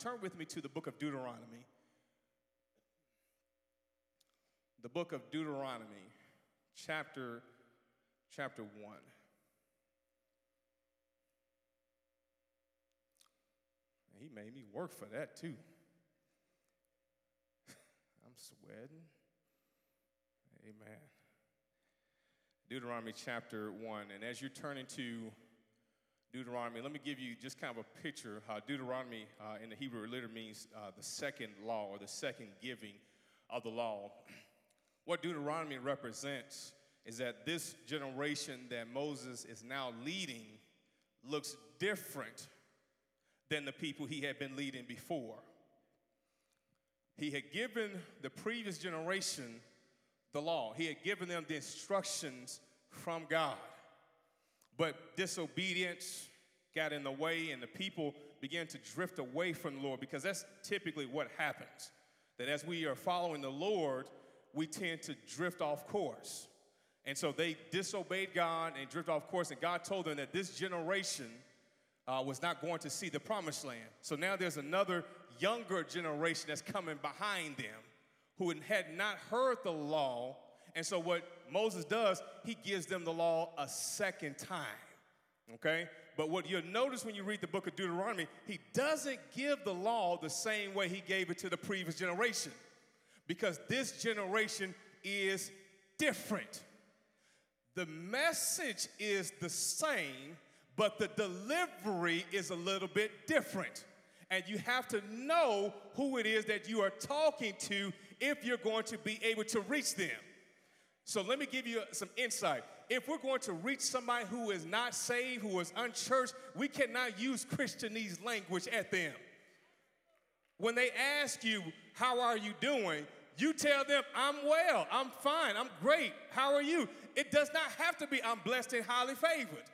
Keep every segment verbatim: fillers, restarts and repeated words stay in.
turn with me to the book of Deuteronomy. The book of Deuteronomy, chapter, chapter one. He made me work for that too. I'm sweating. Amen. Deuteronomy chapter one. And as you're turning to Deuteronomy, let me give you just kind of a picture how Deuteronomy uh, in the Hebrew literally means uh, the second law or the second giving of the law. What Deuteronomy represents is that this generation that Moses is now leading looks different than the people he had been leading before. He had given the previous generation the law. He had given them the instructions from God. But disobedience got in the way, and the people began to drift away from the Lord, because that's typically what happens. That as we are following the Lord, we tend to drift off course. And so they disobeyed God and drift off course, and God told them that this generation uh, was not going to see the promised land. So now there's another younger generation that's coming behind them who had not heard the law. And so what Moses does, he gives them the law a second time, okay? But what you'll notice when you read the book of Deuteronomy, he doesn't give the law the same way he gave it to the previous generation, because this generation is different. The message is the same, but the delivery is a little bit different. And you have to know who it is that you are talking to if you're going to be able to reach them. So let me give you some insight. If we're going to reach somebody who is not saved, who is unchurched, we cannot use Christianese language at them. When they ask you, how are you doing? You tell them, I'm well, I'm fine, I'm great. How are you? It does not have to be, I'm blessed and highly favored.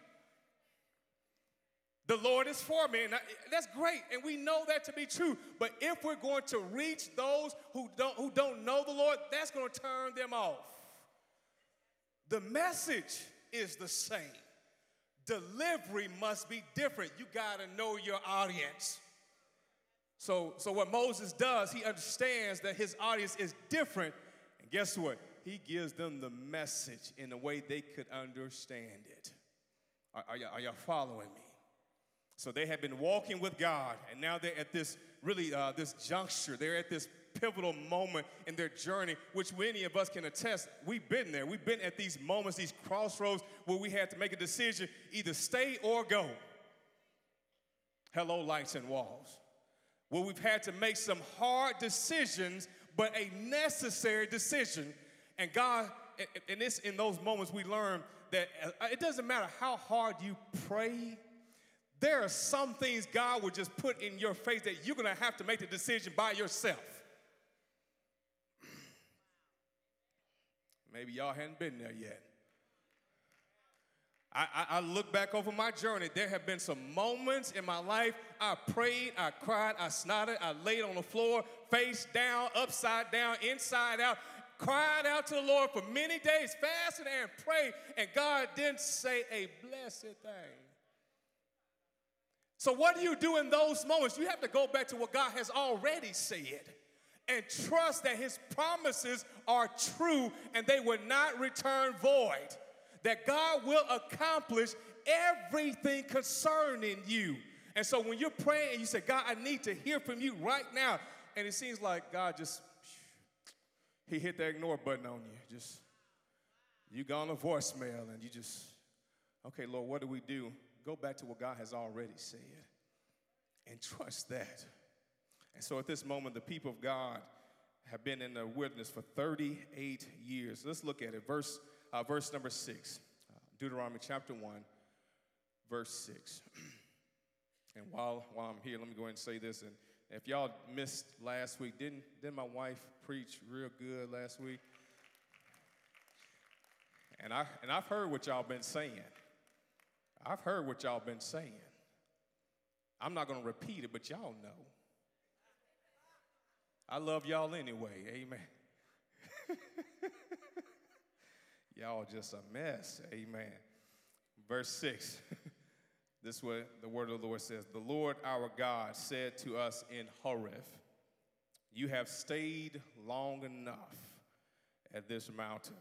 The Lord is for me, and that's great, and we know that to be true. But if we're going to reach those who don't, who don't know the Lord, that's going to turn them off. The message is the same. Delivery must be different. You got to know your audience. So, so what Moses does, he understands that his audience is different, and guess what? He gives them the message in a way they could understand it. Are, are, y'all, are y'all following me? So they have been walking with God, and now they're at this really, uh, this juncture. They're at this pivotal moment in their journey, which many of us can attest. We've been there. We've been at these moments, these crossroads where we had to make a decision, either stay or go. Hello, lights and walls. Where we've had to make some hard decisions, but a necessary decision. And God, in, this, in those moments, we learn that it doesn't matter how hard you pray. There are some things God will just put in your face that you're going to have to make the decision by yourself. Maybe y'all hadn't been there yet. I, I, I look back over my journey. There have been some moments in my life I prayed, I cried, I snotted, I laid on the floor, face down, upside down, inside out, cried out to the Lord for many days, fasted and prayed, and God didn't say a blessed thing. So what do you do in those moments? You have to go back to what God has already said and trust that his promises are true and they will not return void. That God will accomplish everything concerning you. And so when you're praying and you say, God, I need to hear from you right now, and it seems like God just, he hit the ignore button on you. Just, you go on a voicemail and you just, okay, Lord, what do we do? Go back to what God has already said and trust that. And so at this moment, the people of God have been in the wilderness for thirty-eight years. Let's look at it. Verse, uh, verse number six, uh, Deuteronomy chapter one, verse six. And while, while I'm here, let me go ahead and say this. And if y'all missed last week, didn't, didn't my wife preach real good last week? And, I, and I've heard what y'all been saying. I've heard what y'all been saying. I'm not going to repeat it, but y'all know. I love y'all anyway, amen. Y'all just a mess, amen. Verse six, This is what the word of the Lord says. The Lord our God said to us in Horeb, you have stayed long enough at this mountain.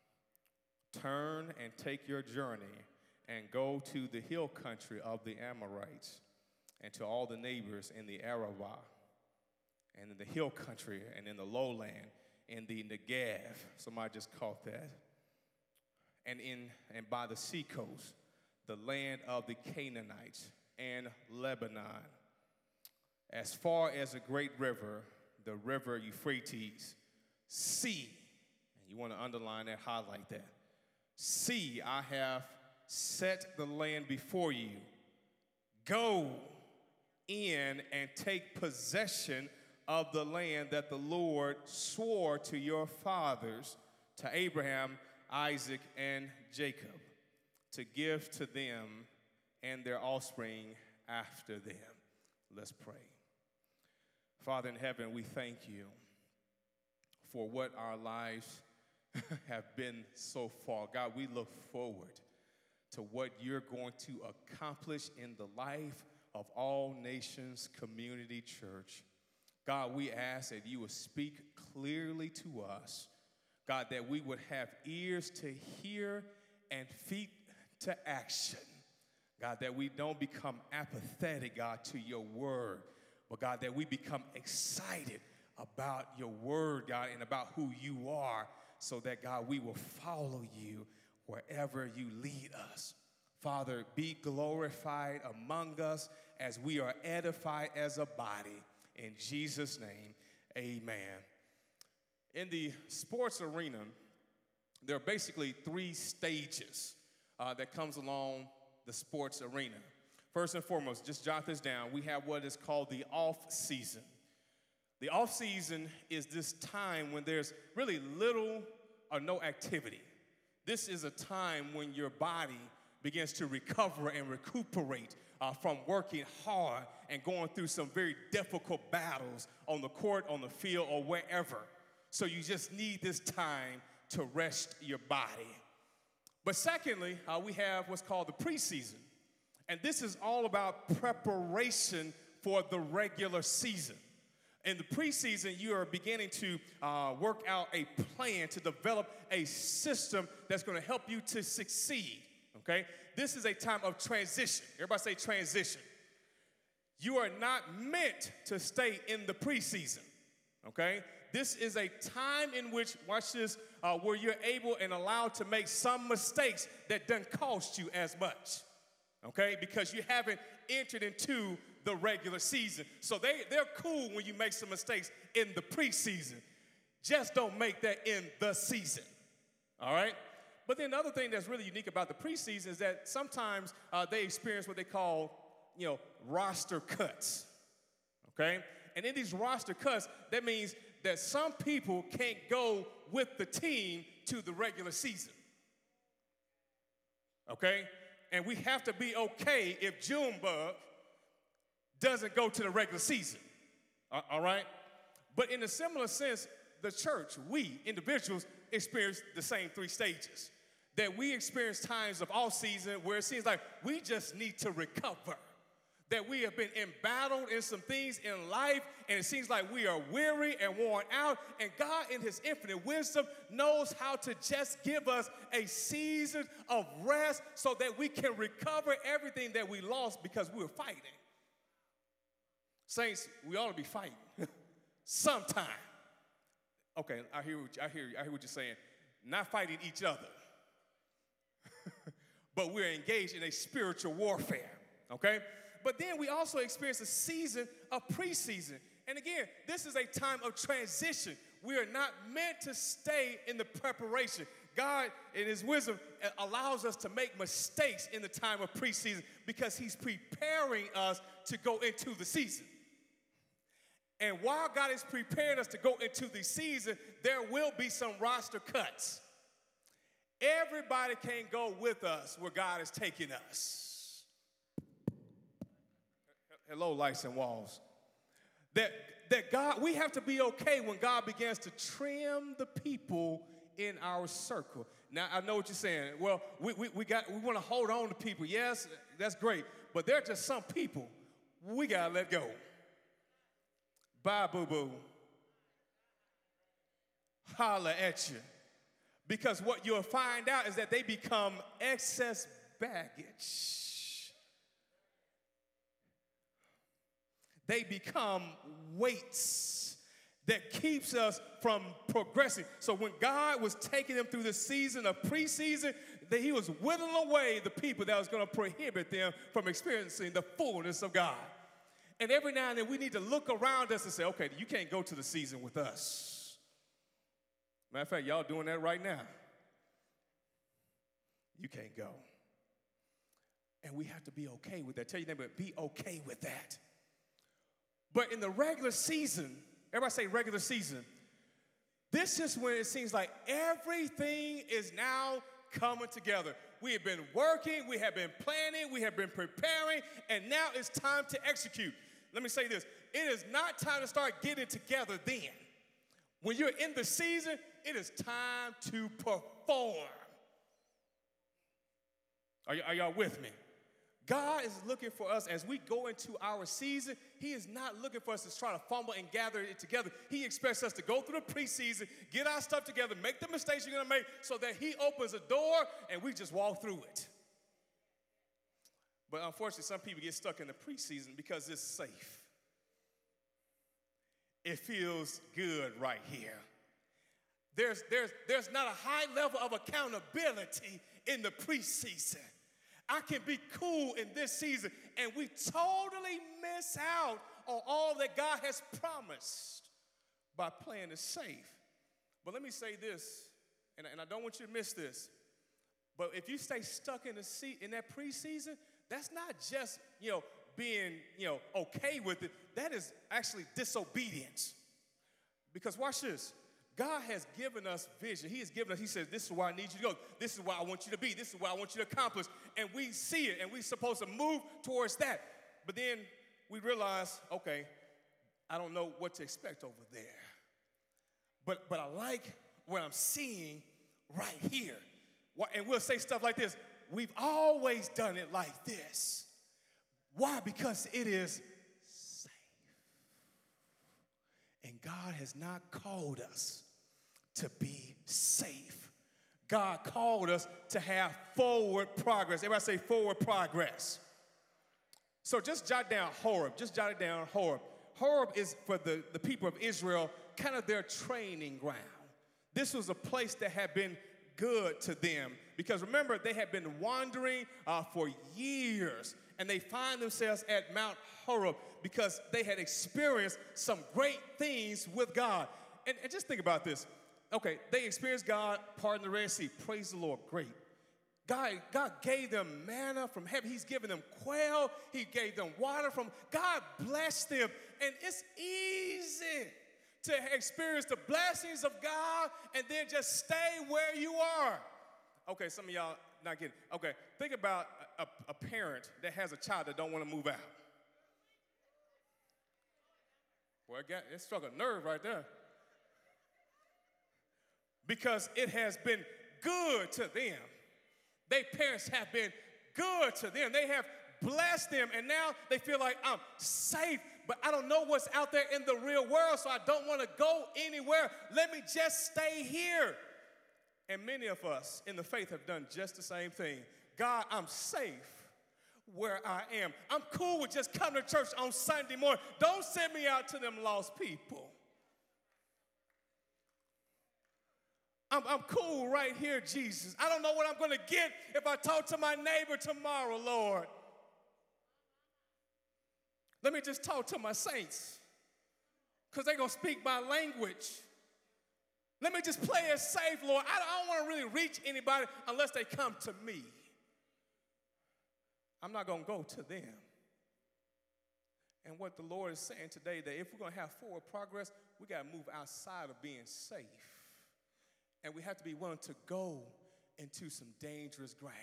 Turn and take your journey and go to the hill country of the Amorites and to all the neighbors in the Arabah and in the hill country and in the lowland, in the Negev. Somebody just caught that. And in and by the seacoast, the land of the Canaanites and Lebanon, as far as a great river, the river Euphrates. See, and you want to underline that, highlight that. See, I have set the land before you. Go in and take possession of the land that the Lord swore to your fathers, to Abraham, Isaac, and Jacob, to give to them and their offspring after them. Let's pray. Father in heaven, we thank you for what our lives have been so far. God, we look forward to what you're going to accomplish in the life of All Nations Community Church. God, we ask that you would speak clearly to us. God, that we would have ears to hear and feet to action. God, that we don't become apathetic, God, to your word. But God, that we become excited about your word, God, and about who you are, so that, God, we will follow you wherever you lead us. Father, be glorified among us as we are edified as a body. In Jesus' name, amen. In the sports arena, there are basically three stages uh, that comes along the sports arena. First and foremost, just jot this down. We have what is called the off season. The off season is this time when there's really little or no activity. This is a time when your body begins to recover and recuperate uh, from working hard and going through some very difficult battles on the court, on the field, or wherever. So you just need this time to rest your body. But secondly, uh, we have what's called the preseason. And this is all about preparation for the regular season. In the preseason, you are beginning to uh, work out a plan to develop a system that's going to help you to succeed, okay? This is a time of transition. Everybody say transition. You are not meant to stay in the preseason, okay? This is a time in which, watch this, uh, where you're able and allowed to make some mistakes that doesn't cost you as much, okay? Because you haven't entered into the regular season. So they, they're cool when you make some mistakes in the preseason. Just don't make that in the season, all right? But then the other thing that's really unique about the preseason is that sometimes uh, they experience what they call, you know, roster cuts, okay? And in these roster cuts, that means that some people can't go with the team to the regular season, okay? And we have to be okay if Junebug doesn't go to the regular season, all right? But in a similar sense, the church, we, individuals, experience the same three stages. That we experience times of off season where it seems like we just need to recover. That we have been embattled in some things in life, and it seems like we are weary and worn out, and God in his infinite wisdom knows how to just give us a season of rest so that we can recover everything that we lost because we were fighting. Saints, we ought to be fighting sometime. Okay, I hear what you, I hear I hear what you're saying. Not fighting each other, but we're engaged in a spiritual warfare. Okay. But then we also experience a season of preseason. And again, this is a time of transition. We are not meant to stay in the preparation. God, in his wisdom, allows us to make mistakes in the time of preseason because he's preparing us to go into the season. And while God is preparing us to go into the season, there will be some roster cuts. Everybody can't go with us where God is taking us. Hello, lights and walls. That, that God, we have to be okay when God begins to trim the people in our circle. Now, I know what you're saying. Well, we, we, we, got, we want to hold on to people. Yes, that's great. But there are just some people we got to let go. Bye, boo-boo. Holla at you. Because what you'll find out is that they become excess baggage. They become weights that keeps us from progressing. So when God was taking them through the season of preseason, that he was whittling away the people that was going to prohibit them from experiencing the fullness of God. And every now and then we need to look around us and say, okay, you can't go to the season with us. Matter of fact, y'all doing that right now. You can't go. And we have to be okay with that. Tell your neighbor, be okay with that. But in the regular season, everybody say regular season, this is when it seems like everything is now coming together. We have been working, we have been planning, we have been preparing, and now it's time to execute. Let me say this. It is not time to start getting together then. When you're in the season, it is time to perform. Are, y- are y'all with me? God is looking for us as we go into our season. He is not looking for us to try to fumble and gather it together. He expects us to go through the preseason, get our stuff together, make the mistakes you're going to make so that he opens a door and we just walk through it. But unfortunately, some people get stuck in the preseason because it's safe. It feels good right here. There's, there's, there's not a high level of accountability in the preseason. I can be cool in this season, and we totally miss out on all that God has promised by playing it safe. But let me say this, and, and I don't want you to miss this, but if you stay stuck in the seat in that preseason, that's not just, you know, being, you know, okay with it. That is actually disobedience. Because watch this. God has given us vision. He has given us, he says, this is where I need you to go. This is where I want you to be. This is where I want you to accomplish. And we see it, and we're supposed to move towards that. But then we realize, okay, I don't know what to expect over there. But, but I like what I'm seeing right here. And we'll say stuff like this. We've always done it like this. Why? Because it is safe. And God has not called us to be safe. God called us to have forward progress. Everybody say forward progress. So just jot down Horeb. Just jot it down, Horeb. Horeb is for the, the people of Israel, kind of their training ground. This was a place that had been good to them because remember, they had been wandering uh, for years, and they find themselves at Mount Horeb because they had experienced some great things with God. And, and just think about this. Okay, they experienced God parting the Red Sea. Praise the Lord. Great. God, God gave them manna from heaven. He's given them quail. He gave them water from. God blessed them. And it's easy to experience the blessings of God and then just stay where you are. Okay, some of y'all not getting it. Okay, think about a, a parent that has a child that don't want to move out. Boy, it, got, it struck a nerve right there. Because it has been good to them. Their parents have been good to them. They have blessed them, and now they feel like I'm safe, but I don't know what's out there in the real world, so I don't want to go anywhere. Let me just stay here. And many of us in the faith have done just the same thing. God, I'm safe where I am. I'm cool with just coming to church on Sunday morning. Don't send me out to them lost people. I'm, I'm cool right here, Jesus. I don't know what I'm going to get if I talk to my neighbor tomorrow, Lord. Let me just talk to my saints because they're going to speak my language. Let me just play it safe, Lord. I don't want to really reach anybody unless they come to me. I'm not going to go to them. And what the Lord is saying today, that if we're going to have forward progress, we got to move outside of being safe. And we have to be willing to go into some dangerous grounds.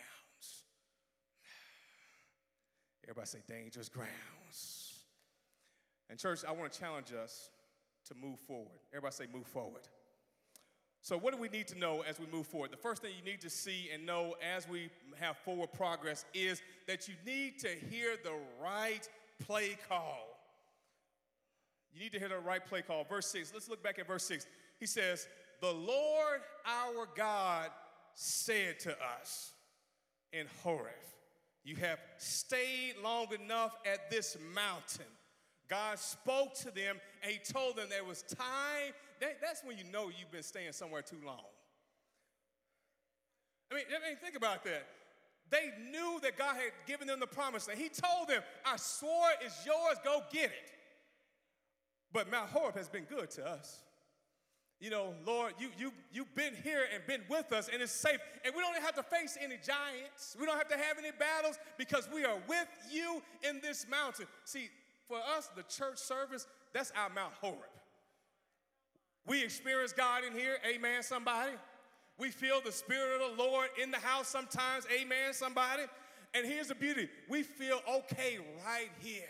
Everybody say dangerous grounds. And church, I want to challenge us to move forward. Everybody say move forward. So what do we need to know as we move forward? The first thing you need to see and know as we have forward progress is that you need to hear the right play call. You need to hear the right play call. Verse six, let's look back at verse six. He says, the Lord our God said to us in Horeb, you have stayed long enough at this mountain. God spoke to them and he told them there was time. That, that's when you know you've been staying somewhere too long. I mean, I mean, think about that. They knew that God had given them the promise, and he told them, our sword is yours, go get it. But Mount Horeb has been good to us. You know, Lord, you, you, you've been here and been with us, and it's safe. And we don't have to face any giants. We don't have to have any battles because we are with you in this mountain. See, for us, the church service, that's our Mount Horeb. We experience God in here, amen, somebody. We feel the Spirit of the Lord in the house sometimes, amen, somebody. And here's the beauty. We feel okay right here.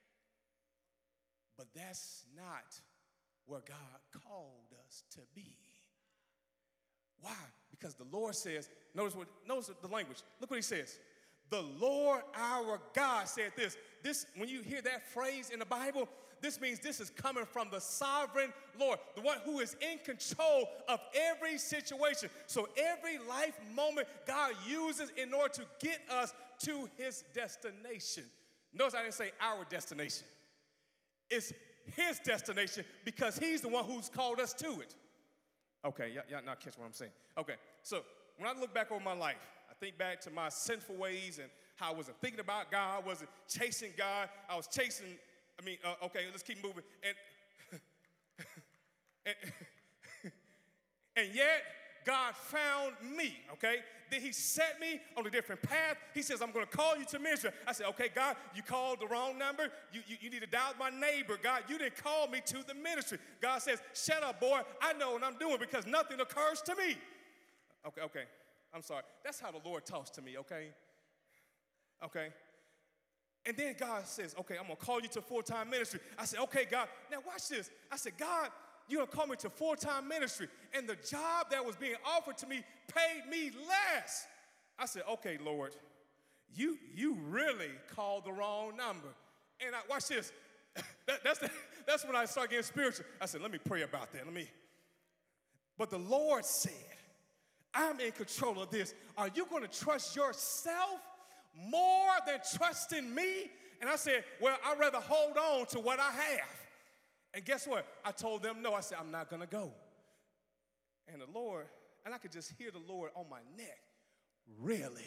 But that's not where God called us to be. Why? Because the Lord says, notice what, notice the language. Look what he says. The Lord our God said this. This, when you hear that phrase in the Bible, this means this is coming from the sovereign Lord, the one who is in control of every situation. So every life moment God uses in order to get us to his destination. Notice I didn't say our destination. It's his destination because he's the one who's called us to it. Okay, y'all, y'all not catch what I'm saying. Okay, so when I look back over my life, I think back to my sinful ways and how I wasn't thinking about God, wasn't chasing God. I was chasing, I mean, uh, okay, let's keep moving. And, and, and yet, God found me, okay? Then he set me on a different path. He says, I'm going to call you to ministry. I said, okay, God, you called the wrong number. You, you, you need to dial my neighbor. God, you didn't call me to the ministry. God says, shut up, boy. I know what I'm doing because nothing occurs to me. Okay, okay. I'm sorry. That's how the Lord talks to me, okay? Okay. And then God says, okay, I'm going to call you to full-time ministry. I said, okay, God. Now watch this. I said, God, you're going to call me to full-time ministry. And the job that was being offered to me paid me less. I said, okay, Lord, you, you really called the wrong number. And I, watch this. that, that's, the, that's when I started getting spiritual. I said, let me pray about that. Let me. But the Lord said, I'm in control of this. Are you going to trust yourself more than trusting me? And I said, well, I'd rather hold on to what I have. And guess what? I told them no. I said, I'm not going to go. And the Lord, and I could just hear the Lord on my neck. Really?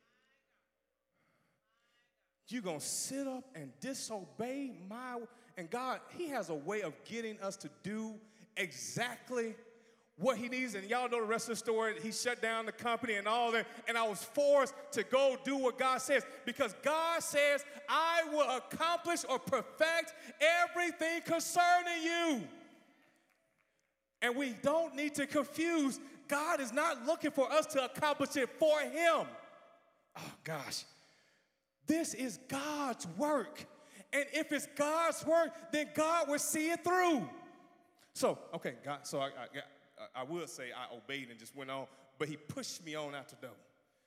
You going to sit up and disobey my, and God, he has a way of getting us to do exactly what he needs. And y'all know the rest of the story. He shut down the company and all that. And I was forced to go do what God says. Because God says, I will accomplish or perfect everything concerning you. And we don't need to confuse. God is not looking for us to accomplish it for him. Oh, gosh. This is God's work. And if it's God's work, then God will see it through. So, okay, God, so I, I got. I will say I obeyed and just went on, but he pushed me on out the door.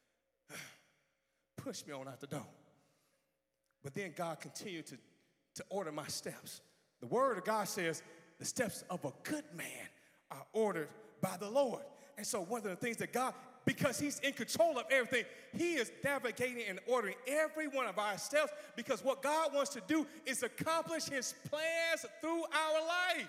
Pushed me on out the door. But then God continued to, to order my steps. The word of God says the steps of a good man are ordered by the Lord. And so one of the things that God, because he's in control of everything, he is navigating and ordering every one of our steps because what God wants to do is accomplish his plans through our life.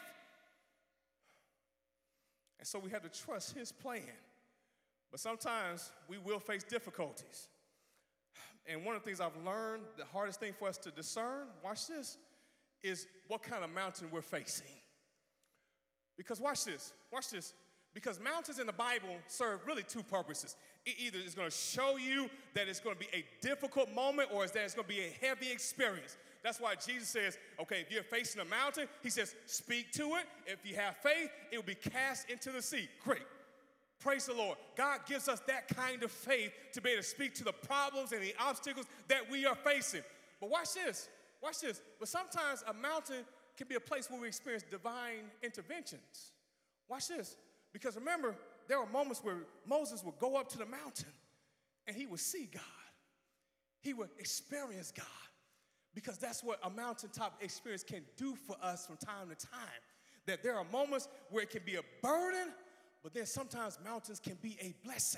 And so we have to trust his plan. But sometimes we will face difficulties. And one of the things I've learned, the hardest thing for us to discern, watch this, is what kind of mountain we're facing. Because watch this, watch this. Because mountains in the Bible serve really two purposes. It either it's going to show you that it's going to be a difficult moment or is that it's going to be a heavy experience. That's why Jesus says, okay, if you're facing a mountain, he says, speak to it. If you have faith, it will be cast into the sea. Great. Praise the Lord. God gives us that kind of faith to be able to speak to the problems and the obstacles that we are facing. But watch this. Watch this. But sometimes a mountain can be a place where we experience divine interventions. Watch this. Because remember, there were moments where Moses would go up to the mountain and he would see God. He would experience God. Because that's what a mountaintop experience can do for us from time to time. That there are moments where it can be a burden, but then sometimes mountains can be a blessing.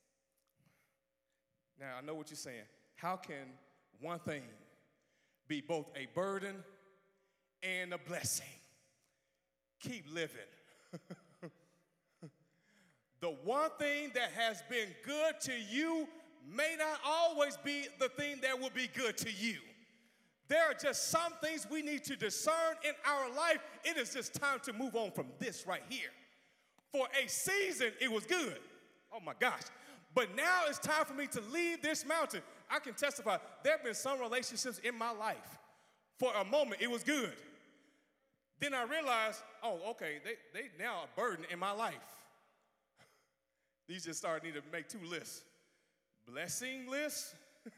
Now, I know what you're saying. How can one thing be both a burden and a blessing? Keep living. The one thing that has been good to you may not always be the thing that will be good to you. There are just some things we need to discern in our life. It is just time to move on from this right here. For a season, it was good. Oh my gosh. But now it's time for me to leave this mountain. I can testify, there have been some relationships in my life. For a moment, it was good. Then I realized, oh, okay, they, they now a burden in my life. These just started needing to make two lists. Blessing list,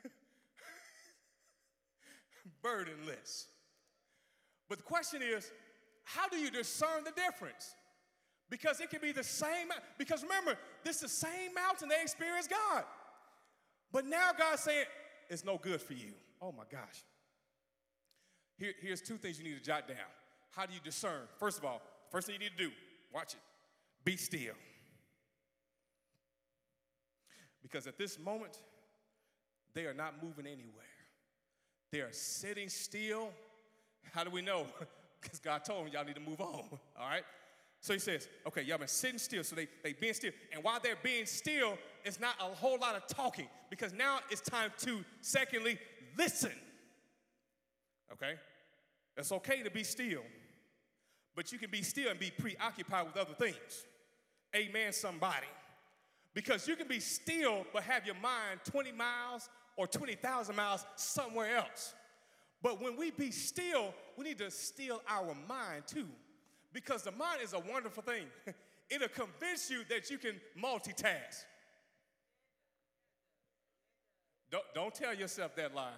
burden list. But the question is, how do you discern the difference? Because it can be the same, because remember, this is the same mountain they experienced God. But now God's saying, it's no good for you. Oh my gosh. Here, here's two things you need to jot down. How do you discern? First of all, first thing you need to do, watch it, be still. Because at this moment, they are not moving anywhere. They are sitting still. How do we know? Because God told them y'all need to move on, all right? So he says, okay, y'all been sitting still, so they, they being still. And while they're being still, it's not a whole lot of talking, because now it's time to, secondly, listen, okay? It's okay to be still, but you can be still and be preoccupied with other things. Amen, somebody. Because you can be still but have your mind twenty miles or twenty thousand miles somewhere else. But when we be still, we need to still our mind too. Because the mind is a wonderful thing. It'll convince you that you can multitask. Don't, don't tell yourself that lie.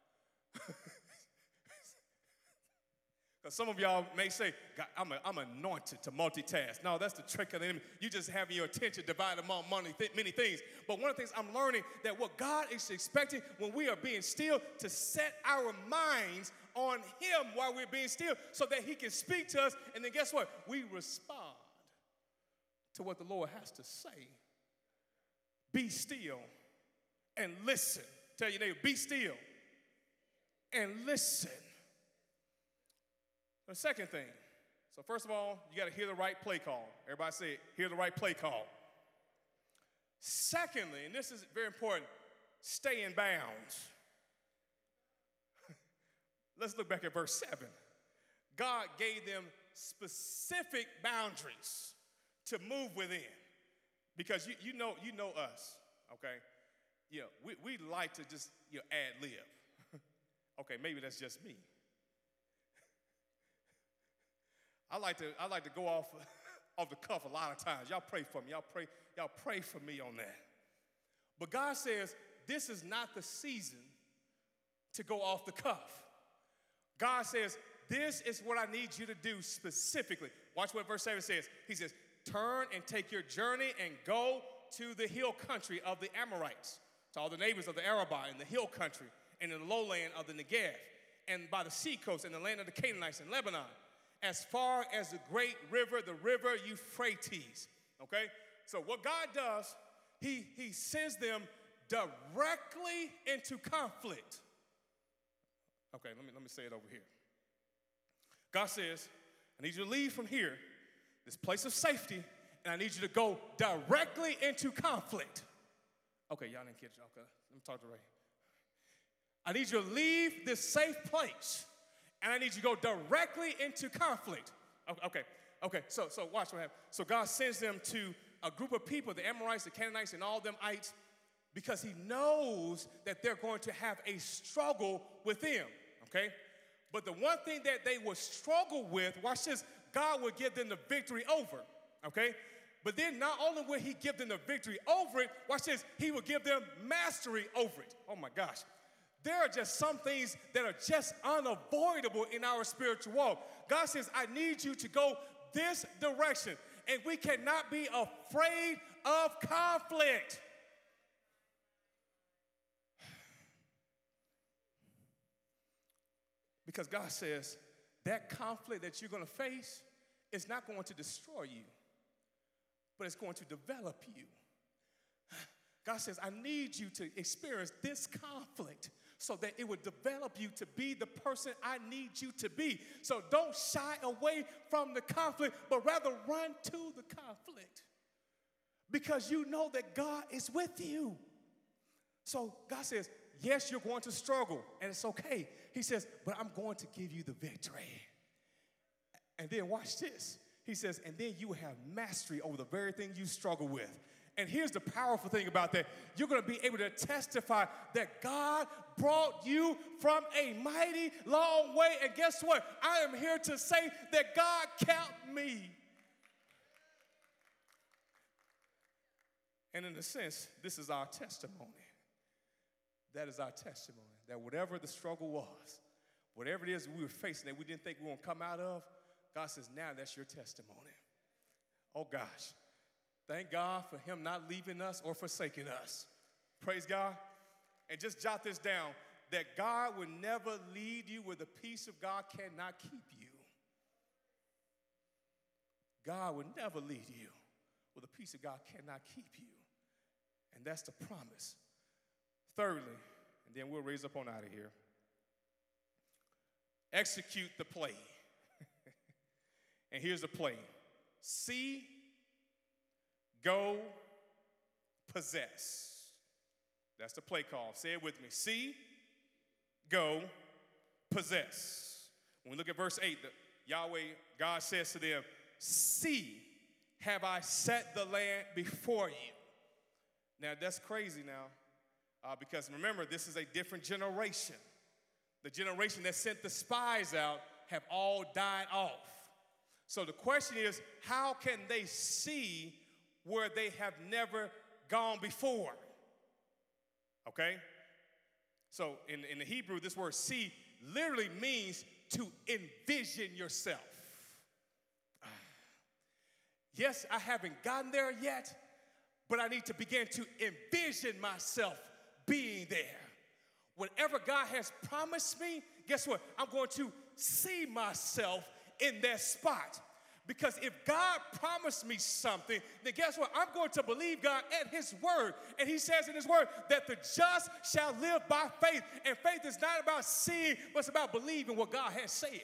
Because some of y'all may say, God, I'm, a, I'm anointed to multitask. No, that's the trick of the enemy. You just having your attention divided among many, th- many things. But one of the things I'm learning, that what God is expecting when we are being still, to set our minds on him while we're being still, so that he can speak to us. And then guess what? We respond to what the Lord has to say. Be still and listen. Tell your neighbor, be still and listen. The second thing, so first of all, you got to hear the right play call. Everybody say it, hear the right play call. Secondly, and this is very important, stay in bounds. Let's look back at verse seven. God gave them specific boundaries to move within. Because you, you know you know us, okay? Yeah, we, we like to just, you know, ad lib. Okay, maybe that's just me. I like to I like to go off off the cuff a lot of times. Y'all pray for me. Y'all pray, y'all pray for me on that. But God says this is not the season to go off the cuff. God says, this is what I need you to do specifically. Watch what verse seven says. He says, turn and take your journey and go to the hill country of the Amorites, to all the neighbors of the Arabah in the hill country and in the lowland of the Negev, and by the sea coast and the land of the Canaanites in Lebanon, as far as the great river, the river Euphrates, okay? So what God does, he, he sends them directly into conflict. Okay, let me, let me say it over here. God says, I need you to leave from here, this place of safety, and I need you to go directly into conflict. Okay, y'all didn't catch it. Okay, let me talk to Ray. I need you to leave this safe place, and I need you to go directly into conflict. Okay, okay, so, so watch what happens. So God sends them to a group of people, the Amorites, the Canaanites, and all them ites, because he knows that they're going to have a struggle with them, okay? But the one thing that they would struggle with, watch this, God would give them the victory over, okay? But then not only will he give them the victory over it, watch this, he will give them mastery over it. Oh my gosh. There are just some things that are just unavoidable in our spiritual walk. God says, I need you to go this direction. And we cannot be afraid of conflict. Because God says that conflict that you're going to face is not going to destroy you, but it's going to develop you. God says, I need you to experience this conflict so that it would develop you to be the person I need you to be. So don't shy away from the conflict, but rather run to the conflict because you know that God is with you. So God says, yes, you're going to struggle, and it's okay. He says, but I'm going to give you the victory. And then watch this. He says, and then you will have mastery over the very thing you struggle with. And here's the powerful thing about that. You're going to be able to testify that God brought you from a mighty long way. And guess what? I am here to say that God kept me. And in a sense, this is our testimony. That is our testimony. That whatever the struggle was, whatever it is we were facing that we didn't think we were going to come out of, God says, now that's your testimony. Oh, gosh. Thank God for him not leaving us or forsaking us. Praise God. And just jot this down, that God will never lead you where the peace of God cannot keep you. God will never lead you where the peace of God cannot keep you. And that's the promise. Thirdly, and then we'll raise up on out of here, execute the play. And here's the play. See, go, possess. That's the play call. Say it with me. See, go, possess. When we look at verse eight, the, Yahweh, God says to them, see, have I set the land before you. Now, that's crazy now, uh, because remember, this is a different generation. The generation that sent the spies out have all died off. So the question is, how can they see where they have never gone before? Okay? So in, in the Hebrew, this word see literally means to envision yourself. Yes, I haven't gotten there yet, but I need to begin to envision myself being there. Whatever God has promised me, guess what? I'm going to see myself in that spot. Because if God promised me something, then guess what? I'm going to believe God at his word. And he says in his word that the just shall live by faith. And faith is not about seeing, but it's about believing what God has said.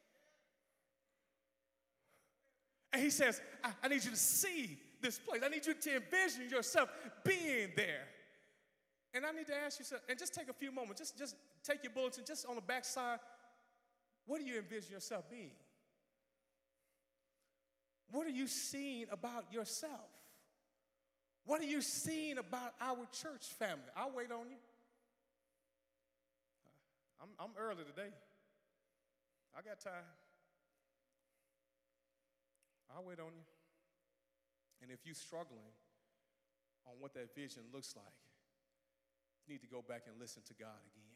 And he says, I, I need you to see this place. I need you to envision yourself being there. And I need to ask you, and just take a few moments, just, just take your bulletin, just on the back side, what do you envision yourself being? What are you seeing about yourself? What are you seeing about our church family? I'll wait on you. I'm, I'm early today. I got time. I'll wait on you. And if you're struggling on what that vision looks like, you need to go back and listen to God again.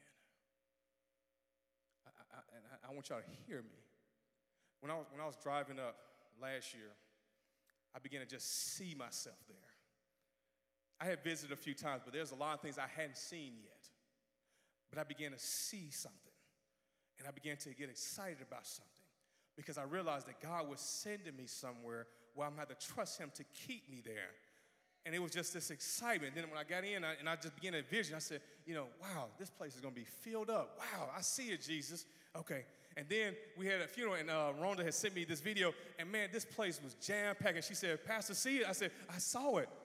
I, I, and I, I want y'all to hear me. When I was, when I was driving up last year, I began to just see myself there. I had visited a few times, but there's a lot of things I hadn't seen yet. But I began to see something, and I began to get excited about something because I realized that God was sending me somewhere where I'm going to have to trust him to keep me there. And it was just this excitement. Then when I got in I, and I just began to envision, I said, you know, wow, this place is going to be filled up. Wow, I see it, Jesus. Okay. And then we had a funeral, and uh, Rhonda had sent me this video, and man, this place was jam-packed. And she said, Pastor, see it? I said, I saw it.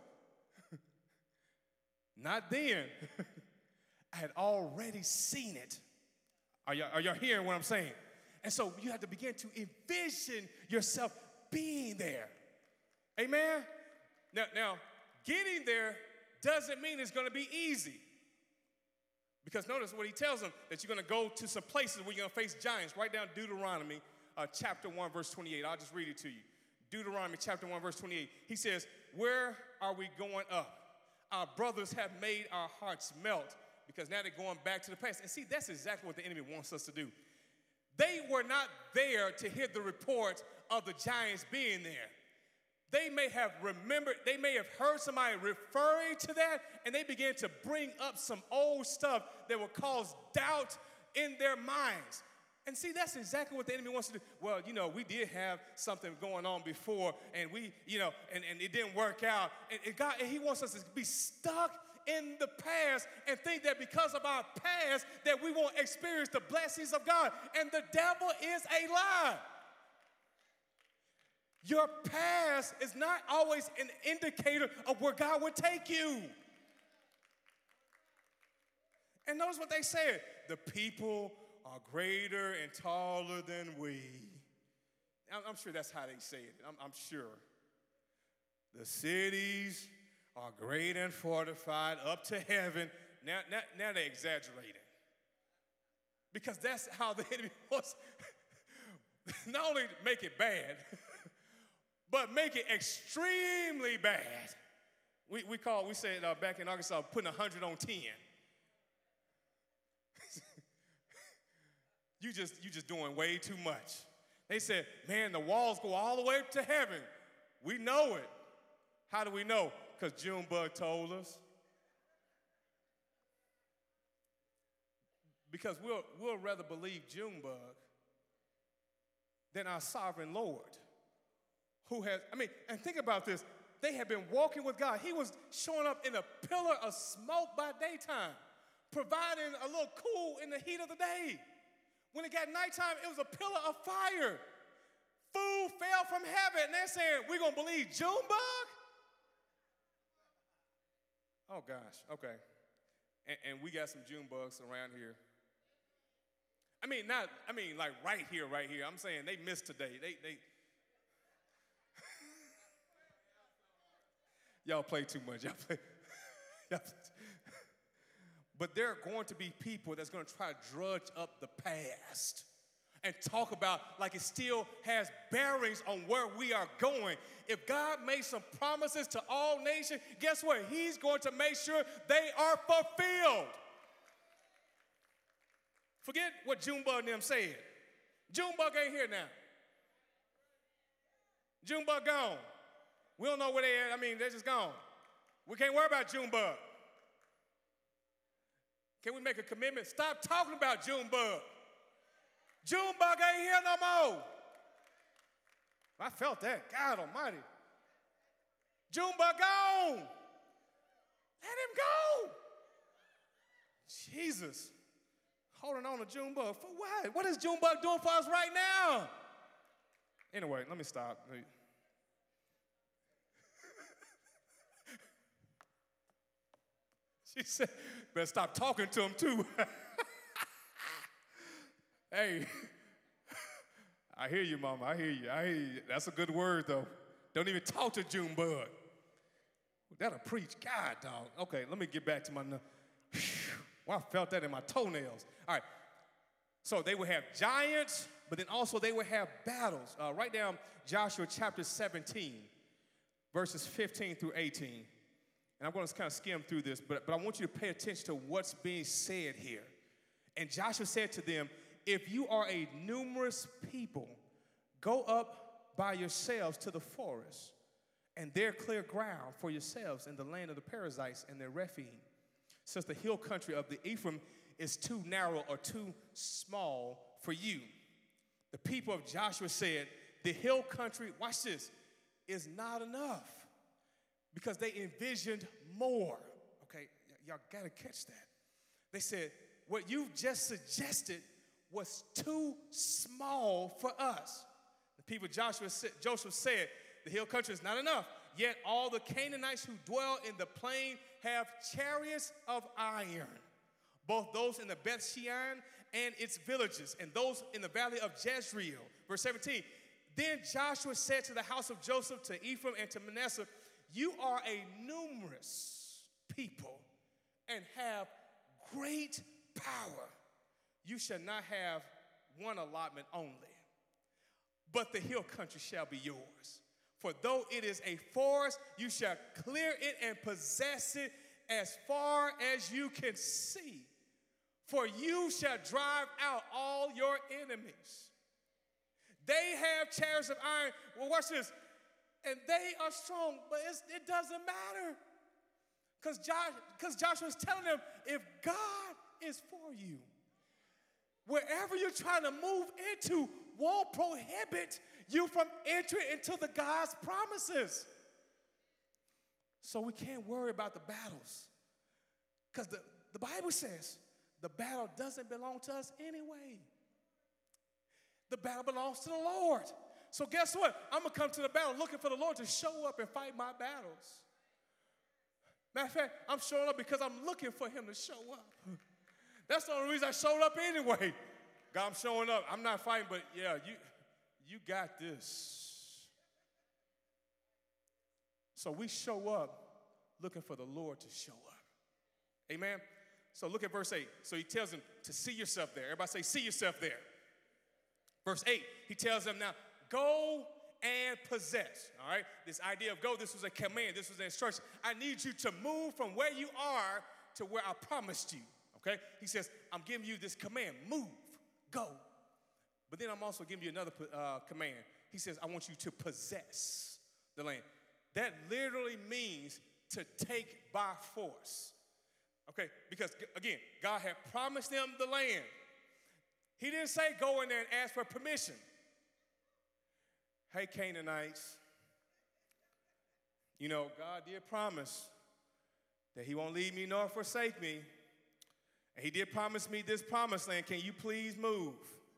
Not then. I had already seen it. Are y'all, are y'all hearing what I'm saying? And so you have to begin to envision yourself being there. Amen? Now, now getting there doesn't mean it's going to be easy. Because notice what he tells them, that you're going to go to some places where you're going to face giants. Write down Deuteronomy uh, chapter one, verse twenty-eight. I'll just read it to you. Deuteronomy chapter one, verse twenty-eight. He says, where are we going up? Our brothers have made our hearts melt, because now they're going back to the past. And see, that's exactly what the enemy wants us to do. They were not there to hear the report of the giants being there. They may have remembered, they may have heard somebody referring to that, and they began to bring up some old stuff that will cause doubt in their minds. And see, that's exactly what the enemy wants to do. Well, you know, we did have something going on before, and we, you know, and, and it didn't work out. And, and God, and he wants us to be stuck in the past and think that because of our past that we won't experience the blessings of God. And the devil is a lie. Your past is not always an indicator of where God would take you. And notice what they said. The people are greater and taller than we. I'm, I'm sure that's how they say it. I'm, I'm sure. The cities are great and fortified up to heaven. Now, now, now they're exaggerating. Because that's how the enemy wants. Not only make it bad, but make it extremely bad. We, we call, we said uh, back in Arkansas, putting one hundred on ten. You just, you just doing way too much. They said, man, the walls go all the way up to heaven. We know it. How do we know? Because Junebug told us. Because we'll, we'll rather believe Junebug than our sovereign Lord, who has, I mean, and think about this. They had been walking with God. He was showing up in a pillar of smoke by daytime, providing a little cool in the heat of the day. When it got nighttime, it was a pillar of fire. Food fell from heaven. And they're saying, we're going to believe Junebug? Oh, gosh. Okay. And, and we got some Junebugs around here. I mean, not, I mean, like right here, right here. I'm saying they missed today. They, they. Y'all play too much. Y'all play. Y'all play. But there are going to be people that's going to try to drudge up the past and talk about like it still has bearings on where we are going. If God made some promises to all nations, guess what? He's going to make sure they are fulfilled. Forget what Junebug and them said. Junebug ain't here now. Junebug gone. We don't know where they at. I mean, they're just gone. We can't worry about Junebug. Can we make a commitment? Stop talking about Junebug. Junebug ain't here no more. I felt that. God almighty. Junebug gone. Let him go. Jesus. Holding on to Junebug. For what? What is Junebug doing for us right now? Anyway, let me stop. She said, better stop talking to him too. Hey, I hear you, Mama. I hear you. I hear you. That's a good word, though. Don't even talk to Junebug. That'll preach. God, dog. Okay, let me get back to my. Well, I felt that in my toenails. All right. So they would have giants, but then also they would have battles. Uh, write down Joshua chapter seventeen, verses fifteen through eighteen. And I'm going to kind of skim through this, but, but I want you to pay attention to what's being said here. And Joshua said to them, if you are a numerous people, go up by yourselves to the forest, and there clear ground for yourselves in the land of the Perizzites and their Rephaim, since the hill country of the Ephraim is too narrow or too small for you. The people of Joshua said, the hill country, watch this, is not enough. Because they envisioned more. Okay, y- y'all got to catch that. They said, what you've just suggested was too small for us. The people of Joshua said, Joseph said, the hill country is not enough. Yet all the Canaanites who dwell in the plain have chariots of iron, both those in the Beth Shean and its villages, and those in the valley of Jezreel. Verse seventeen, then Joshua said to the house of Joseph, to Ephraim, and to Manasseh, you are a numerous people and have great power. You shall not have one allotment only, but the hill country shall be yours. For though it is a forest, you shall clear it and possess it as far as you can see. For you shall drive out all your enemies. They have chariots of iron. Well, watch this. and they are strong, but it's, it doesn't matter. Because Josh, because Joshua is telling them, if God is for you, wherever you're trying to move into won't prohibit you from entering into the God's promises. So we can't worry about the battles. Because the, the Bible says the battle doesn't belong to us anyway. The battle belongs to the Lord. So guess what? I'm going to come to the battle looking for the Lord to show up and fight my battles. Matter of fact, I'm showing up because I'm looking for him to show up. That's the only reason I showed up anyway. God, I'm showing up. I'm not fighting, but yeah, you, you got this. So we show up looking for the Lord to show up. Amen? So look at verse eight. So he tells them to see yourself there. Everybody say, see yourself there. Verse eight, he tells them now, go and possess, all right? This idea of go, this was a command, this was an instruction. I need you to move from where you are to where I promised you, okay? He says, I'm giving you this command, move, go. But then I'm also giving you another uh, command. He says, I want you to possess the land. That literally means to take by force, okay? Because, again, God had promised them the land. He didn't say go in there and ask for permission. Hey, Canaanites, you know, God did promise that he won't leave me nor forsake me. And he did promise me this promised land. Can you please move?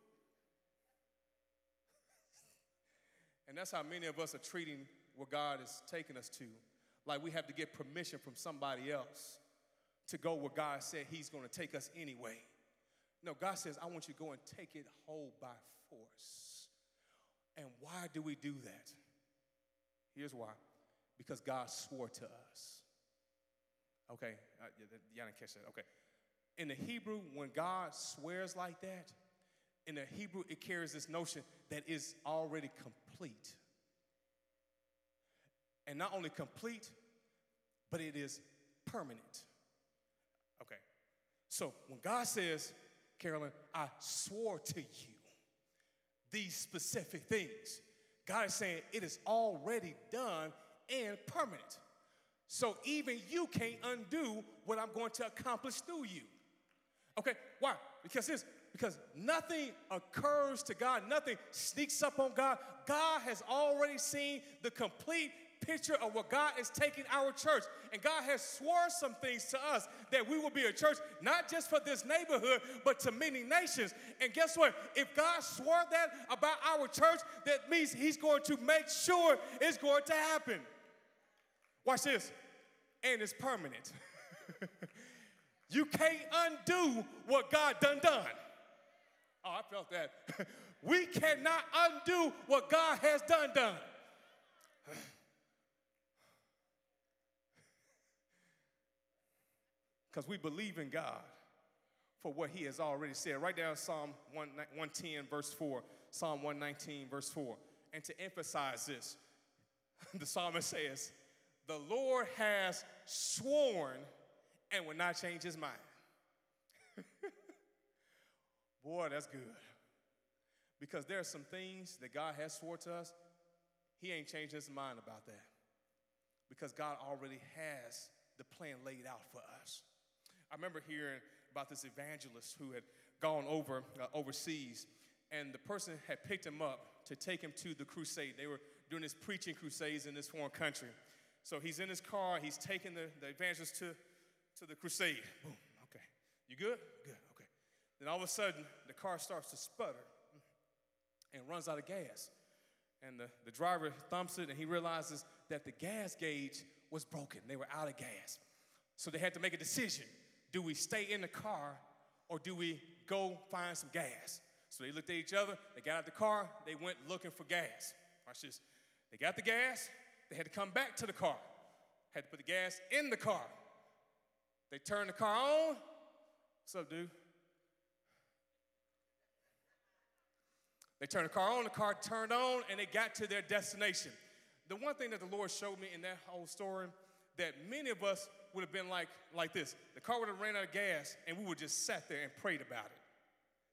And that's how many of us are treating where God is taking us to. Like we have to get permission from somebody else to go where God said he's going to take us anyway. No, God says, I want you to go and take it whole by force. And why do we do that? Here's why. Because God swore to us. Okay, uh, y'all didn't catch that. Okay. In the Hebrew, when God swears like that, in the Hebrew, it carries this notion that is already complete. And not only complete, but it is permanent. Okay. So when God says, Carolyn, I swore to you these specific things, God is saying it is already done and permanent. So even you can't undo what I'm going to accomplish through you. Okay, why? Because this, because nothing occurs to God, nothing sneaks up on God. God has already seen the complete picture of what God is taking our church. And God has sworn some things to us that we will be a church, not just for this neighborhood, but to many nations. And guess what? If God swore that about our church, that means he's going to make sure it's going to happen. Watch this. And it's permanent. You can't undo what God done done. Oh, I felt that. We cannot undo what God has done done. Because we believe in God for what he has already said. Write down Psalm one ten, verse four. Psalm one nineteen, verse four. And to emphasize this, the psalmist says, the Lord has sworn and will not change his mind. Boy, that's good. Because there are some things that God has sworn to us, he ain't changed his mind about that. Because God already has the plan laid out for us. I remember hearing about this evangelist who had gone over uh, overseas, and the person had picked him up to take him to the crusade. They were doing this preaching crusades in this foreign country. So he's in his car, he's taking the, the evangelist to, to the crusade. Boom, okay. You good? Good, okay. Then all of a sudden, the car starts to sputter and runs out of gas. And the, the driver thumps it, and he realizes that the gas gauge was broken. They were out of gas. So they had to make a decision. Do we stay in the car, or do we go find some gas? So they looked at each other. They got out the car. They went looking for gas. Watch this. They got the gas. They had to come back to the car. Had to put the gas in the car. They turned the car on. What's up, dude? They turned the car on. The car turned on, and they got to their destination. The one thing that the Lord showed me in that whole story, that many of us would have been like, like this. The car would have ran out of gas, and we would just sat there and prayed about it.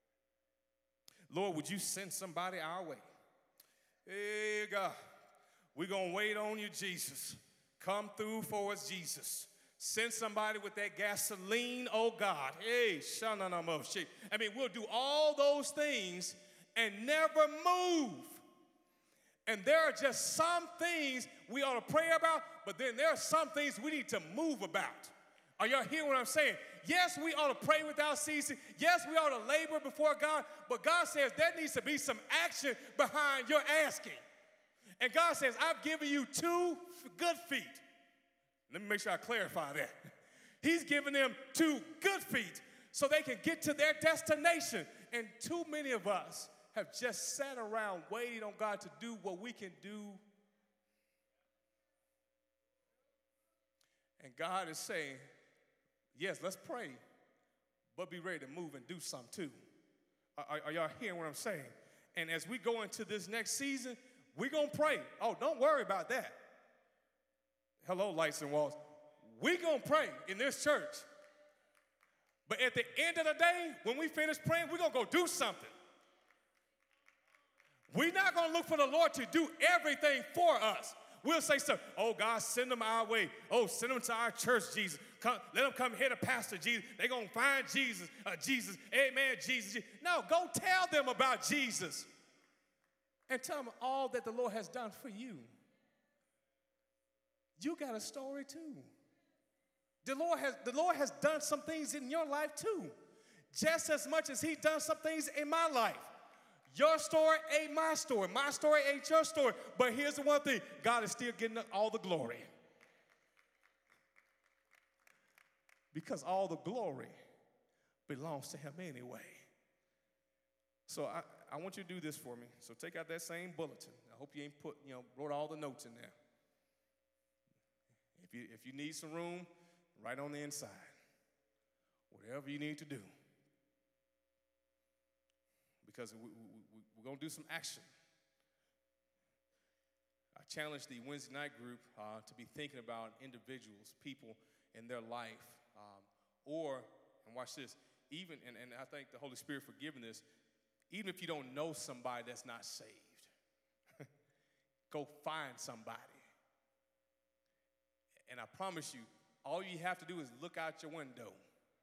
Lord, would you send somebody our way? Hey, God. We're going to wait on you, Jesus. Come through for us, Jesus. Send somebody with that gasoline, oh God. Hey, shananamoshi. I mean, we'll do all those things and never move. And there are just some things we ought to pray about, but then there are some things we need to move about. Are y'all hearing what I'm saying? Yes, we ought to pray without ceasing. Yes, we ought to labor before God, but God says there needs to be some action behind your asking. And God says, I've given you two good feet. Let me make sure I clarify that. He's given them two good feet so they can get to their destination. And too many of us have just sat around waiting on God to do what we can do. And God is saying, yes, let's pray, but be ready to move and do something too. Are, are y'all hearing what I'm saying? And as we go into this next season, we're going to pray. Oh, don't worry about that. Hello, lights and walls. We're going to pray in this church. But at the end of the day, when we finish praying, we're going to go do something. We're not going to look for the Lord to do everything for us. We'll say stuff. Oh, God, send them our way. Oh, send them to our church, Jesus. Come, let them come here to Pastor Jesus. They're going to find Jesus. Uh, Jesus. Amen, Jesus. No, go tell them about Jesus. And tell them all that the Lord has done for you. You got a story too. The Lord has, the Lord has done some things in your life too. Just as much as he done some things in my life. Your story ain't my story. My story ain't your story. But here's the one thing. God is still getting all the glory. Because all the glory belongs to him anyway. So I, I want you to do this for me. So take out that same bulletin. I hope you ain't put, you know, wrote all the notes in there. If you, if you need some room, write on the inside. Whatever you need to do. Because we, we, we're going to do some action. I challenge the Wednesday night group uh, to be thinking about individuals, people in their life. Um, or, and watch this, even, and, and I thank the Holy Spirit for giving this, even if you don't know somebody that's not saved, go find somebody. And I promise you, all you have to do is look out your window.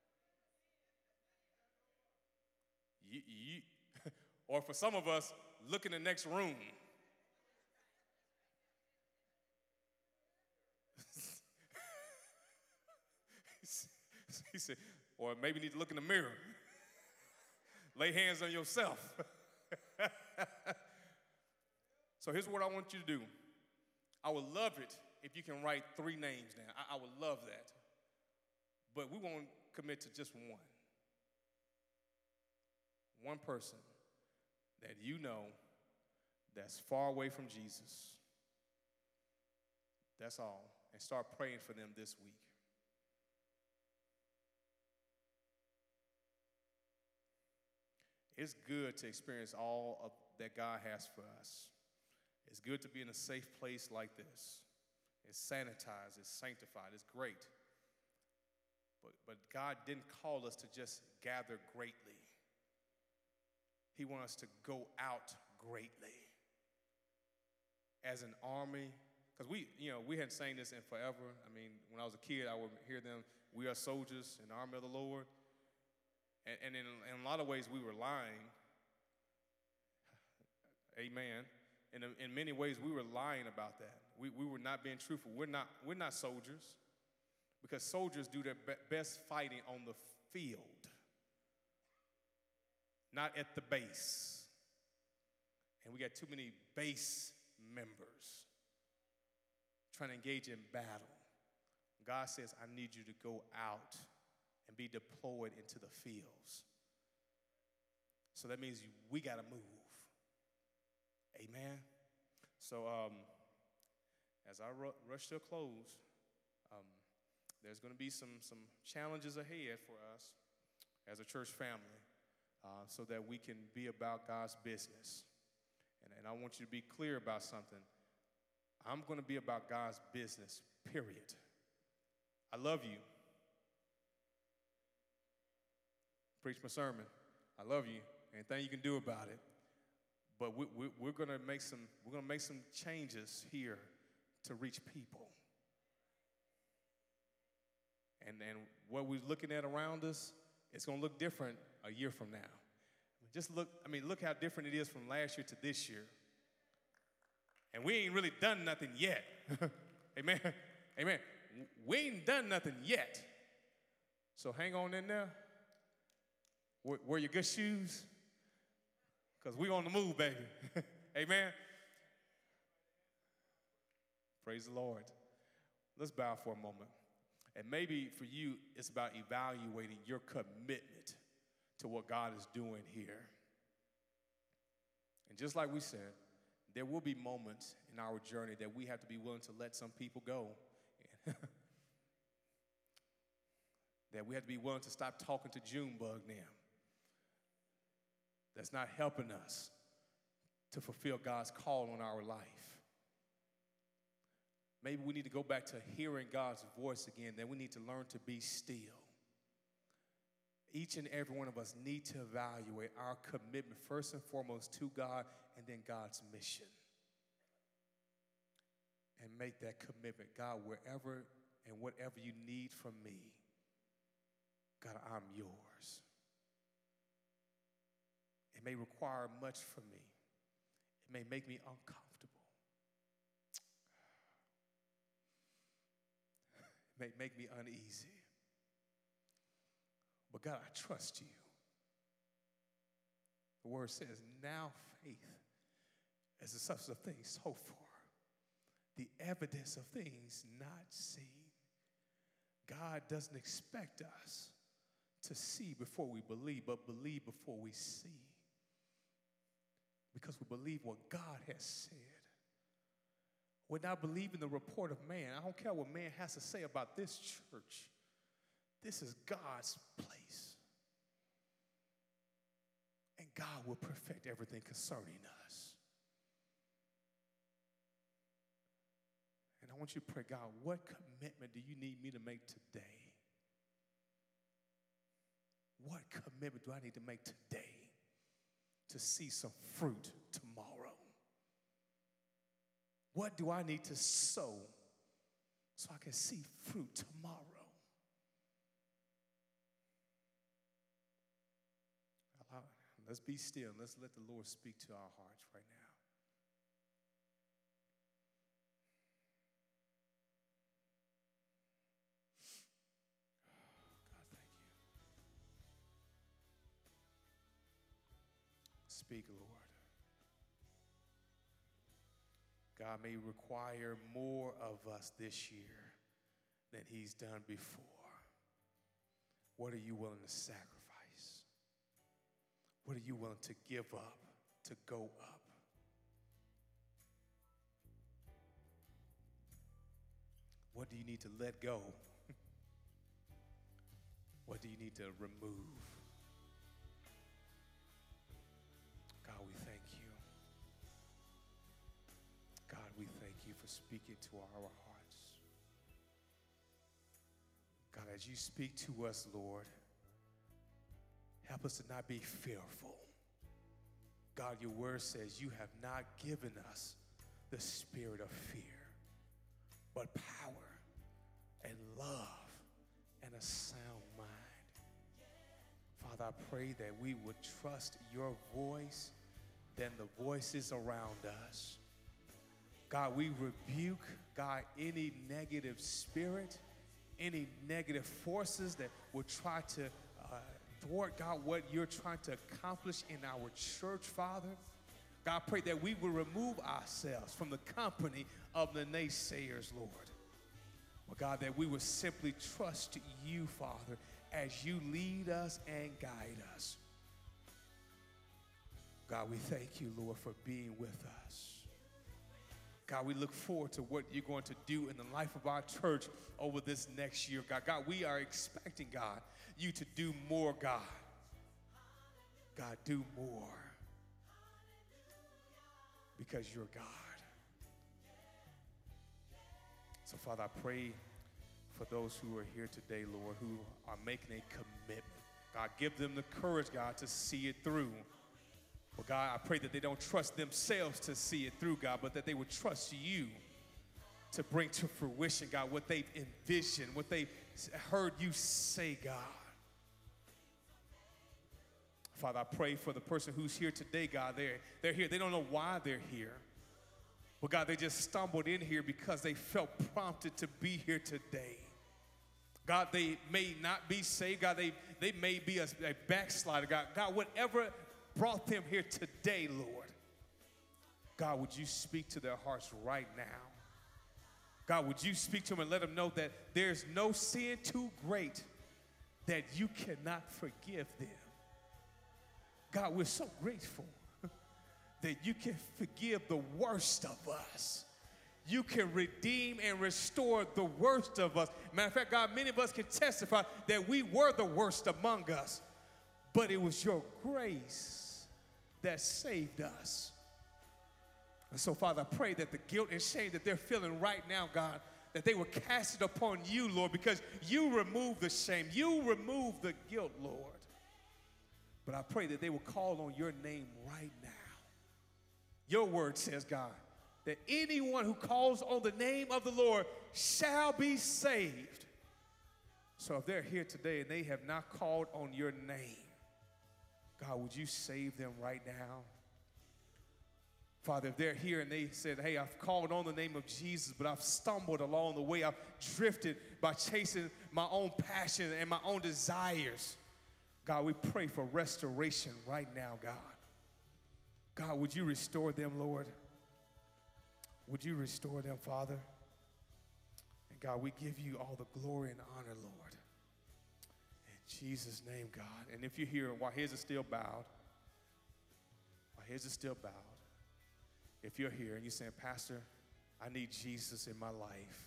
You, you, or for some of us, look in the next room. He said, or maybe you need to look in the mirror. Lay hands on yourself. So here's what I want you to do. I would love it if you can write three names down. I, I would love that. But we won't commit to just one. One person that you know that's far away from Jesus. That's all. And start praying for them this week. It's good to experience all of that God has for us. It's good to be in a safe place like this. It's sanitized, it's sanctified, it's great. But, but God didn't call us to just gather greatly. He wants us to go out greatly. As an army, because we, you know, we hadn't sang this in forever. I mean, when I was a kid, I would hear them, we are soldiers in the army of the Lord. And, and in, in a lot of ways, we were lying. Amen. In, in many ways, we were lying about that. We, we were not being truthful. We're not, we're not soldiers, because soldiers do their be- best fighting on the field, not at the base. And we got too many base members trying to engage in battle. God says, I need you to go out and be deployed into the fields. So that means we got to move. Amen. So um, as I ru- rush to a close, um, there's going to be some, some challenges ahead for us as a church family uh, so that we can be about God's business. And, and I want you to be clear about something. I'm going to be about God's business, period. I love you. Preach my sermon. I love you. Anything you can do about it. but we, we, we're going to make some, we're going to make some changes here to reach people. And, and what we're looking at around us, it's going to look different a year from now. Just look, I mean, look how different it is from last year to this year. And we ain't really done nothing yet. Amen. Amen. We ain't done nothing yet. So hang on in there. Wear, wear your good shoes. Because we're on the move, baby. Amen. Praise the Lord. Let's bow for a moment. And maybe for you, it's about evaluating your commitment to what God is doing here. And just like we said, there will be moments in our journey that we have to be willing to let some people go. That we have to be willing to stop talking to Junebug now. That's not helping us to fulfill God's call on our life. Maybe we need to go back to hearing God's voice again. Then we need to learn to be still. Each and every one of us need to evaluate our commitment first and foremost to God and then God's mission. And make that commitment. God, wherever and whatever you need from me, God, I'm yours. It may require much from me. It may make me uncomfortable. It may make me uneasy. But God, I trust you. The word says, now faith is the substance of things hoped for, the evidence of things not seen. God doesn't expect us to see before we believe, but believe before we see. Because we believe what God has said. We're not believing the report of man. I don't care what man has to say about this church. This is God's place. And God will perfect everything concerning us. And I want you to pray, God, what commitment do you need me to make today? What commitment do I need to make today to see some fruit tomorrow? What do I need to sow so I can see fruit tomorrow? Allow, let's be still. Let's let the Lord speak to our hearts right now. Speak, Lord. God may require more of us this year than he's done before. What are you willing to sacrifice? What are you willing to give up, to go up? What do you need to let go? What do you need to remove? God, we thank you. God, we thank you for speaking to our hearts. God, as you speak to us, Lord, help us to not be fearful. God, your word says you have not given us the spirit of fear, but power and love and a sound mind. Father, I pray that we would trust your voice than the voices around us. God, we rebuke, God, any negative spirit, any negative forces that will try to uh, thwart, God, what you're trying to accomplish in our church, Father. God, I pray that we will remove ourselves from the company of the naysayers, Lord. Well, God, that we would simply trust you, Father, as you lead us and guide us. God, we thank you, Lord, for being with us. God, we look forward to what you're going to do in the life of our church over this next year, God. God, we are expecting, God, you to do more, God. God, do more. Because you're God. So, Father, I pray for those who are here today, Lord, who are making a commitment. God, give them the courage, God, to see it through. Well, God, I pray that they don't trust themselves to see it through, God, but that they would trust you to bring to fruition, God, what they've envisioned, what they've heard you say, God. Father, I pray for the person who's here today, God. They're, they're here. They don't know why they're here. But, God, they just stumbled in here because they felt prompted to be here today. God, they may not be saved. God, they, they may be a, a backslider. God, God, whatever brought them here today, Lord, God, would you speak to their hearts right now? God, would you speak to them and let them know that there's no sin too great that you cannot forgive them. God, we're so grateful that you can forgive the worst of us. You can redeem and restore the worst of us. Matter of fact, God, many of us can testify that we were the worst among us, but it was your grace that saved us. And so, Father, I pray that the guilt and shame that they're feeling right now, God, that they will cast it upon you, Lord, because you remove the shame. You remove the guilt, Lord. But I pray that they will call on your name right now. Your word says, God, that anyone who calls on the name of the Lord shall be saved. So if they're here today and they have not called on your name, God, would you save them right now? Father, if they're here and they said, hey, I've called on the name of Jesus, but I've stumbled along the way. I've drifted by chasing my own passion and my own desires. God, we pray for restoration right now, God. God, would you restore them, Lord? Would you restore them, Father? And God, we give you all the glory and honor, Lord. In Jesus' name, God. And if you're here while heads are still bowed, while heads are still bowed, if you're here and you're saying, Pastor, I need Jesus in my life.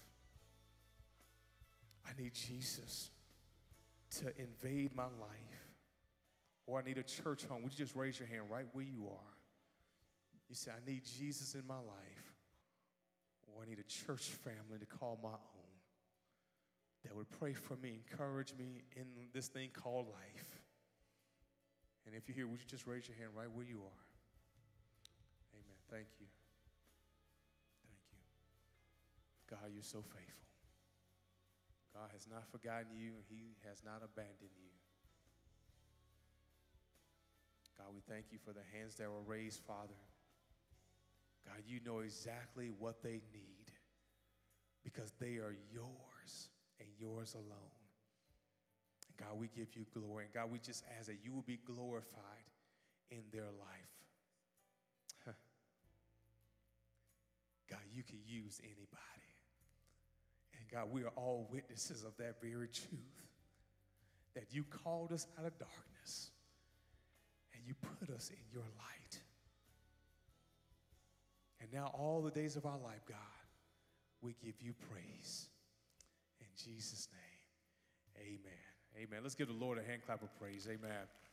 I need Jesus to invade my life. Or I need a church home. Would you just raise your hand right where you are? You say, I need Jesus in my life. Or I need a church family to call my own that would pray for me, encourage me in this thing called life. And if you're here, would you just raise your hand right where you are? Amen. Thank you. Thank you. God, you're so faithful. God has not forgotten you. He has not abandoned you. God, we thank you for the hands that were raised, Father. God, you know exactly what they need because they are yours and yours alone. And God, we give you glory. And God, we just ask that you will be glorified in their life. God, you can use anybody. And God, we are all witnesses of that very truth, that you called us out of darkness and you put us in your light. And now all the days of our life, God, we give you praise. In Jesus' name, amen. Amen. Let's give the Lord a hand clap of praise. Amen.